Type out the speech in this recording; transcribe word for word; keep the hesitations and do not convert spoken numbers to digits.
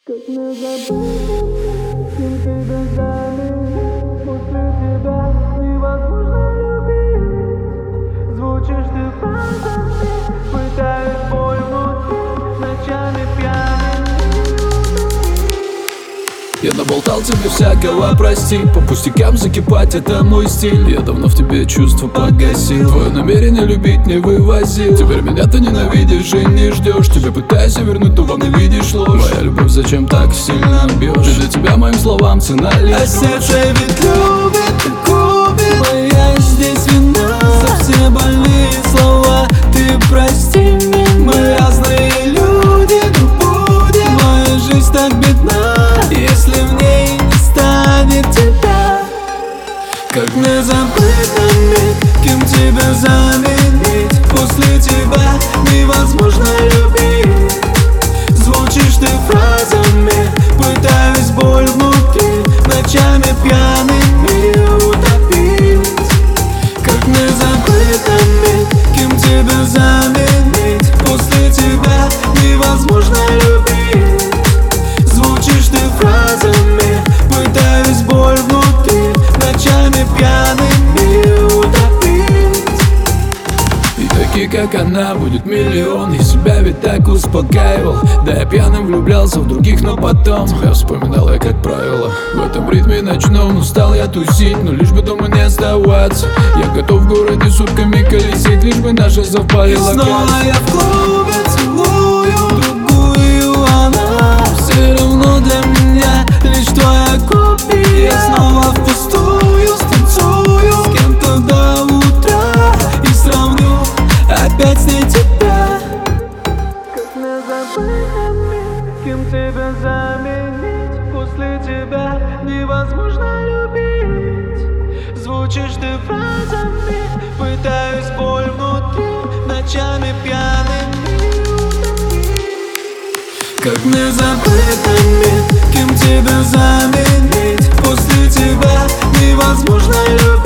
Как не забыть, кем тебя заменить. После тебя невозможно любить. Звучишь ты фразами, пытаюсь боль внутри, ночами пьяный. Я наболтал тебе всякого, прости. По пустякам закипать — это мой стиль. Я давно в тебе чувства погасил. Твое намерение любить не вывозил. Теперь меня ты ненавидишь и не ждешь. Тебя пытаюсь вернуть, но вам не видишь ложь. Моя любовь, зачем так сильно бьешь? Для тебя моим словам цена лишь. А сердце ведь любит и губит. Моя здесь вина за все больные слова. Ты прости меня. Мы разные люди, но будем. Моя жизнь так бедна, если в ней не станет тебя. Как мне забыть на миг, кем тебя заменить? После тебя невозможно любить. Звучишь ты фразами, пытаюсь боль внутри, ночами пьяными утопить. Как мне забыть на миг, кем тебя заменить? После тебя невозможно любить. Звучишь ты фразами, пытаюсь боль внутри, ночами пьяными утопить. И такие, как она, будет миллион. Я себя ведь так успокаивал. Да, я пьяным влюблялся в других, но потом тебя вспоминал я, как правило. В этом ритме ночном устал я тусить, но лишь бы дома не оставаться. Я готов в городе сутками колесить, лишь бы наши совпали И снова локации. я в клубе целую другую, она все равно для меня лишь твоя копия. Я снова впустую станцую с кем-то до утра и сравню опять с ней тебя. Как не забыть на миг, кем тебя заменить? После тебя невозможно любить. Звучишь ты фразами, пытаюсь боль внутри, ночами пьяными утопить. Как мне забыть на миг, кем тебя заменить? После тебя невозможно любить.